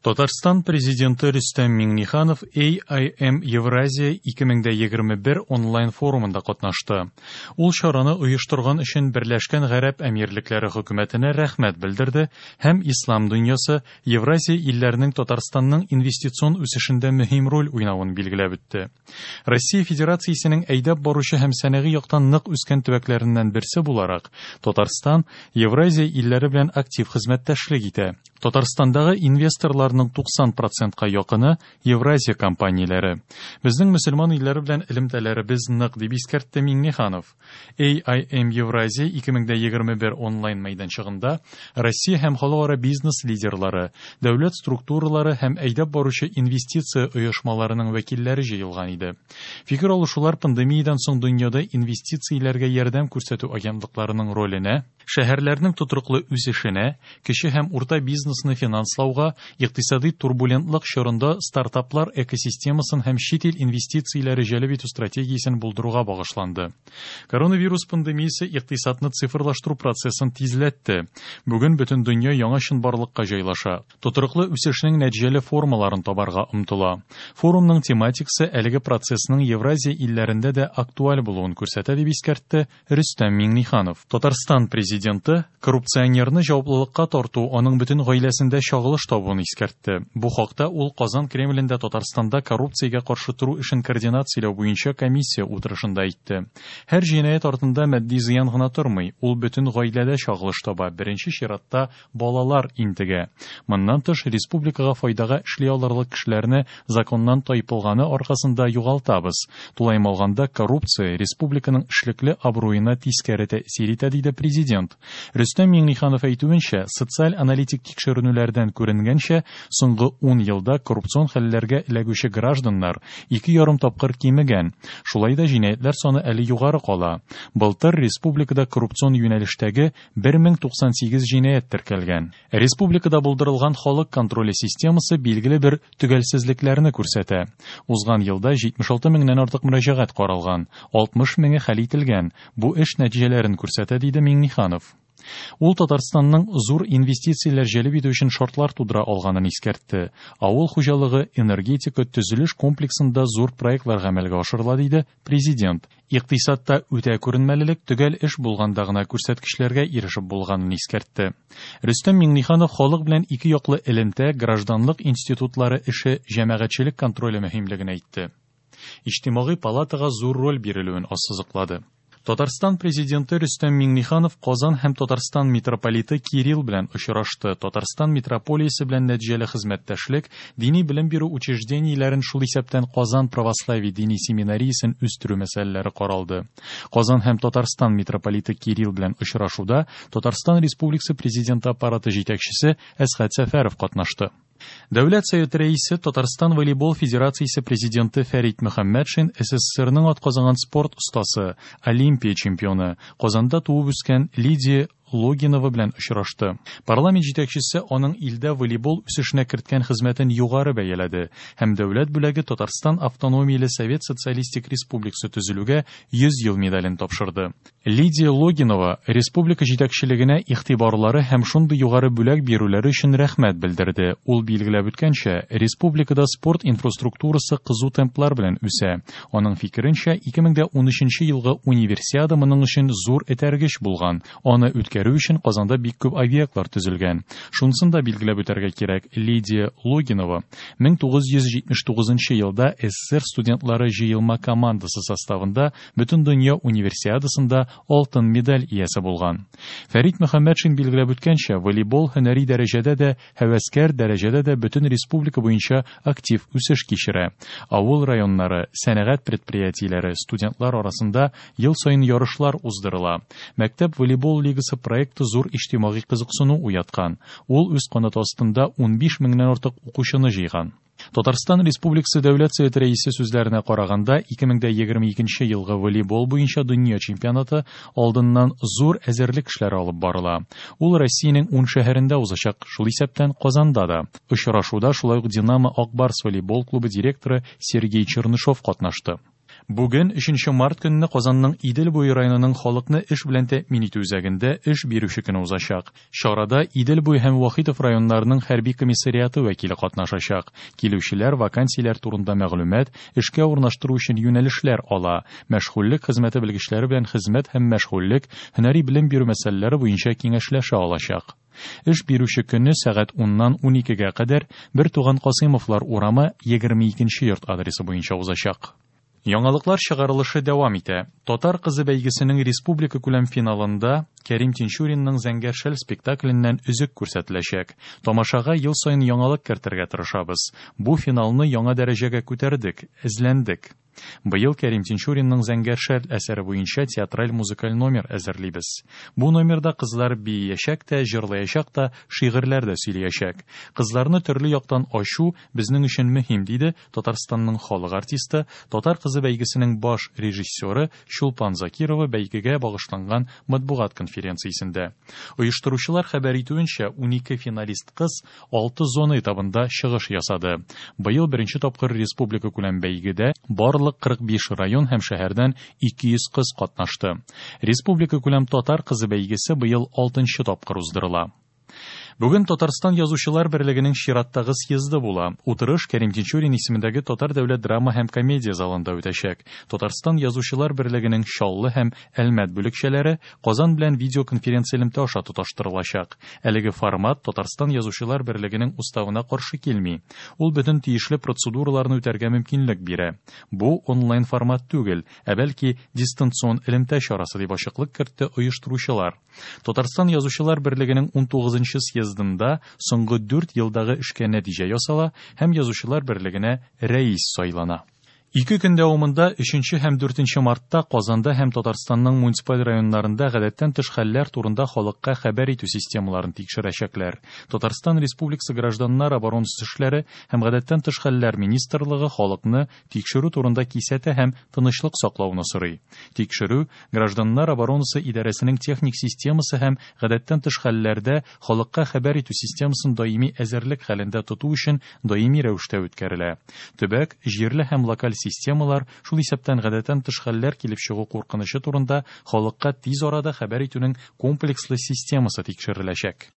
Татарстан президенты Рөстәм Миңнеханов AIM Евразия 2021 онлайн форумында катнашты. Ул чараны оештырган өчен Берләшкән Гарәп Әмирлекләре хөкүмәтенә рәхмәт белдерде һәм ислам дөньясы Евразия илләренең Татарстанның инвестицион үсешендә мөһим роль уйнавын билгеләп үтте. Россия Федерациясенең әйдәп баручы һәм сәнәгый яктан нык үскән төбәкләреннән берсе буларак, Татарстан Евразия илләре белән актив хезмәттәшлек итә. Татарстандагы инвесторларның 90%-ка якыны Евразия компанияләре. Безнең мөселман илләре белән элемтәләребез нык дип искәртте Миңнеханов. AIM Евразия 2021 онлайн мәйданчыгында Россия һәм халыкара бизнес лидерлары, дәүләт структуралары һәм әйдәп баручы инвестиция оешмаларының вәкилләре җыелган иде. Фикер алышулар пандемиядан соң дөньяда инвестицияләргә ярдәм күрсәтү агентлыкларының роленә, шәһәрләрнең тотрыклы үсешенә, кече һәм урта бизнесны финанслауга, икътисади турбулентлык чорында стартаплар экосистемасын һәм чит ил инвестицияләре җәлеп итү стратегиясен булдыруга багышланды. Коронавирус пандемиясе икътисадны цифрлаштыру процессын тизләтте. Бүген бөтен дөнья яңа чынбарлыкка җайлаша. Тотрыклы үсешнең нәтиҗәле формаларын табарга омтыла. Форумның тематикасы әлеге процессның Евразия илләрендә дә актуаль булуын күрсәтә дип искәртте Рөстәм Миңнеханов. Татарстан президенты коррупционерны җаваплылыкка тарту аның бөтен гаиләсендә чагылыш табуын искәртте. Бу хакта ул Казан Кремлендә Татарстанда коррупциягә каршы туру эшен координацияләү буенча комиссия утырышында әйтте. Һәр җинаять артында матди зыян гына тормый, ул бөтен гаиләдә чагылыш таба, беренче чиратта балалар интегә. Моннан тыш республикага файдага эшли алырлык кешеләрне законнан тайпылганы аркасында югалтабыз. Тулайм алганда коррупция республиканың эшлекле абруена тискәре тәэсир итә диде президент. Рөстәм Миңнеханов әйтүенчә, социаль аналитик тикшеренүләрдән күренгәнчә, соңгы 10 елда коррупцион хәлләргә эләгүче гражданнар 2,5 тапкыр кимегән. Шулай да җинаятьләр саны әле югары кала. Былтыр республикада коррупцион юнәлештәге 1098 җинаять теркәлгән. Республикада булдырылган халык контроле системасы билгеле бер төгәлсезлекләрне күрсәтә. Узган елда 76 меңнән артык мөрәҗәгать каралган, 60 меңе хәл ителгән. Бу эш нәтиҗәләрен күрсәтә диде Миңнеханов. Ул Татарстанның зур инвестицияләр җәлеп итү өчен шартлар тудыра алганын искәртте. Авыл хуҗалыгы, энергетика, төзелеш комплексында зур проектлар гамәлгә ашырыла диде президент. Икътисадта үтә күренмәлелек төгәл эш булганда гына күрсәткечләргә ирешеп булганын искәртте. Рөстәм Миңнеханов халык белән ике яклы элемтә, гражданлык институтлары эше, җәмәгатьчелек контроле мөһимлеген әйтте. Иҗтимагый палатага зур роль бирелүен ассызыклады. Татарстан президенты Рөстәм Миңнеханов Казан һәм Татарстан митрополиты Кирилл белән очрашты. Татарстан митрополиясе белән нәтиҗәле хезмәттәшлек, дини белем бирү учреждениеләрен, шул исәптән Казан православие дини семинариясен үстерү мәсьәләләре каралды. Казан һәм Татарстан митрополиты Кирилл белән очрашуда Татарстан Республикасы президенты аппараты җитәкчесе Әсгать Сәфәров катнашты. Дәүләт Советы рәисе Татарстан волейбол федерациясе президенты Фәрит Мөхәммәтшин, СССРның атказанган спорт остасы, Олимпия чемпионы, Казанда туып үскән Лидия Логинова белән очрашты. Парламент җитәкчесе аның илдә волейбол үсешенә керткән хезмәтен югары бәяләде һәм дәүләт бүләге Татарстан автономияле Совет Социалистик Республикасы төзелүгә 100 ел медален тапшырды. Лидия Логинова республика җитәкчелегенә игътибарлары һәм шундый югары бүләк бирүләре өчен рәхмәт белдерде. Ул билгеләп үткәнчә, республикада спорт инфраструктурасы кызу темплар белән үсә. Аның фикеренчә, 2013 елгы универсиада моның өчен зур этәргеч булган. Аны үткәрү өчен Казанда бик күп объектлар төзелгән. Шунысын да билгеләп үтәргә кирәк. Лидия Логинова 1979 елда СССР студентлары җыелма командасы составында бөтен дөнья универсиадасында алтын медаль иясе булган. Фәрит Мөхәммәтшин билгеләп үткәнчә, волейбол һөнәри дәрәҗәдә дә, һәвәскәр дәрәҗәдә дә бөтен республика буенча актив үсеш кичерә. Авыл районнары, сәнәгать предприятиеләре, студентлар арасында ел саен ярышлар уздырыла. Мәктәп волейбол лигасы проекты зур иҗтимагый кызыксыну уяткан. Ул үз канаты астында 15 меңнән артык укучыны җыйган. Татарстан Республикасы Дәүләт Советы рәисе сүзләренә караганда, 2022 елгы волейбол буенча дөнья чемпионаты алдыннан зур әзерлек эшләре алып барыла. Ул Россиянең 10 шәһәрендә узачак, шул исәптән Казанда да. Очрашуда шулай ук Динамо Ак Барс волейбол клубы директоры Сергей Чернышов катнашты. Бүген 3 март көнне Казанның Идел буе районының халыкны эш белән тәэмин итү үзәгендә эш бирүче көне узачак. Чарада Идел буе һәм Вахитов районнарының хәрби комиссариаты вәкиле катнашачак. Килүчеләр вакансияләр турында мәгълүмат, эшкә урнаштыру өчен юнәлешләр ала. Мәшгульлек хезмәте белгечләре белән хезмәт һәм мәшгульлек, һөнәри белем бирү мәсьәләләре буенча киңәшләшә алачак. Эш бирүче көне сәгать 10-нан 12-гә кадәр Бертуган Касыймовлар урамы 22-нче йорт адресы буенча узачак. Яңалыклар чыгарылышы дәвам итә. Татар кызы бәйгесенең республика күләм финалында Кәрим Тинчуринның Зәңгәр спектакленнән үзек күрсәтеләчәк. Тамашага ел саен яңалык кертергә тырышабыз. Бу финалны яңа дәрәҗәгә күтәрдек, эзләндек. Быел Кәрим Тинчуринның Зәңгәр әсәре буенча театраль-музыкаль номер әзерлибез. Бу номерда кызлар биячәк тә, җырлаячак та, шигырьләр дә сөйләячәк. Кызларны төрле яктан ачу безнең өчен мөһим, диде Татарстанның халык артисты, Татар кызы бәйгесенең баш режиссеры Чулпан Закирова бәйгегә багышланган матбугат конференциясендә. Оештыручылар хәбәр итүенчә, 12 финалист кыз 6 зона этабында чыгыш ясады. Быел беренче тапкыр республика күләм бәйгедә барлык 45 район һәм шәһәрдән 200 кыз катнашты. Республика күләм Татар кызы бәйгесе быел 6-нчы тапкыр уздырыла. Бүген Татарстан язучылар берлегенең чираттагы съезды була. Утырыш Кәрим Тинчурин исемендәге Татар дәүләт драма һәм комедия залында үтәчәк. Татарстан язучылар берлегенең Чаллы һәм Әлмәт бүлекчәләре Казан белән видеоконференция элемтә аша тоташтырылачак. Әлеге формат Татарстан язучылар берлегенең уставына каршы килми. Ул бөтен тиешле процедураларны үтәргә мөмкинлек бирә. Бу онлайн формат түгел, бәлки дистанцион элемтә чарасы дип ачыклык кертте оештыручылар. Татарстан язучылар берлегенең 19-нчы съездында соңгы 4 елдагы эшкә нәтиҗә ясала һәм язучылар берлегенә рәис сайлана. 2 көн дәвамында 3 һәм 4 мартта Казанда һәм Татарстанның муниципаль районнарында гадәттән тыш хәлләр турында халыкка хәбәр итү системаларын тикшерәчәкләр. Татарстан Республикасы гражданнар оборонасы эшләре һәм гадәттән тыш хәлләр министрлыгы халыкны тикшерү турында кисәтә һәм тынычлык саклауны сорый. Тикшерү гражданнар оборонасы идарәсенең техник системасы һәм гадәттән тыш хәлләрдә халыкка хәбәр итү системасын даими әзерлек хәлендә тоту өчен даими рәвештә үткәрелә. Төбәк, җирле һәм локаль системалар шул исәптән гадәттән тыш хәлләр килеп чыгу куркынычы турында халыкка тиз арада хәбәр итүнең комплекслы системасы тикшереләчәк.